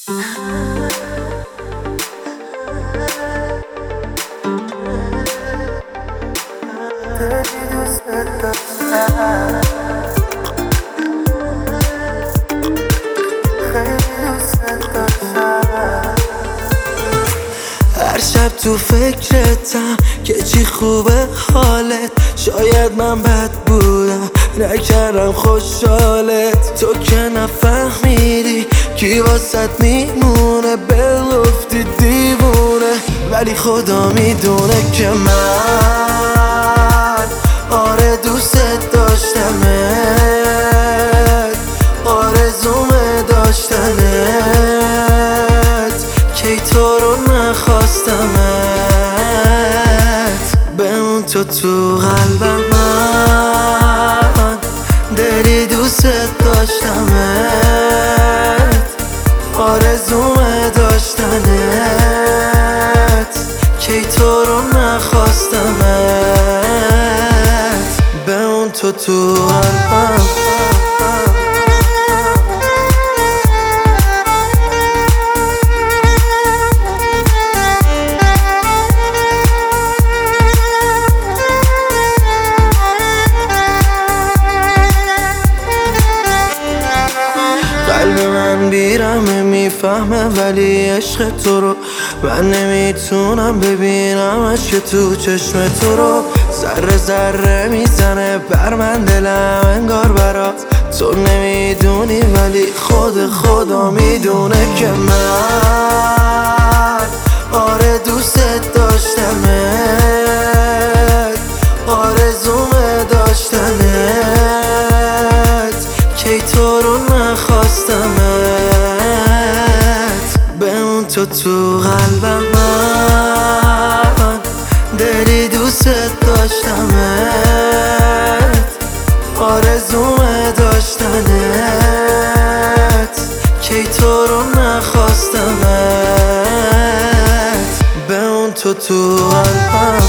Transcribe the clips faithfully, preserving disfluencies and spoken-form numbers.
هر شب تو فکرتم که چی خوبه حالت. شاید من بد بودم نکردم خوشحالت. تو که نفهمیدی کی واسط میمونه، بگفتی دیوونه. ولی خدا میدونه که من آره دوست داشتمت، آرزومه داشتنت، کی تو رو نخواستمت. بمون تو تو قلبم، من دلی دوست داشتمت، آرزومه داشتنت، کی تو رو نخواستمت. بمون تو تو قلبم. قلب من بیرمه میفهمه ولی عشق تو رو من نمیتونم ببینمش که تو چشم تو رو. ذره ذره میزنه بر من دلم انگار برات. تو نمیدونی ولی خود خدا میدونه که من آره دوست داشتمت، آرزومه داشتنت، کی تو رو نخواستمت. بمون تو تو قلبم، من دلی دوست داشتمت، آرزومه داشتنت، کی تو رو نخواستمت. بمون تو تو قلبم.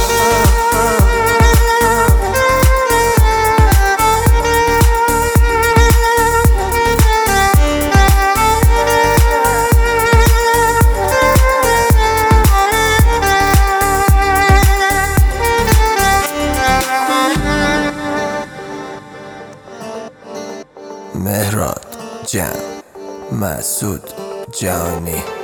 مهراد جان، مسعود جانی.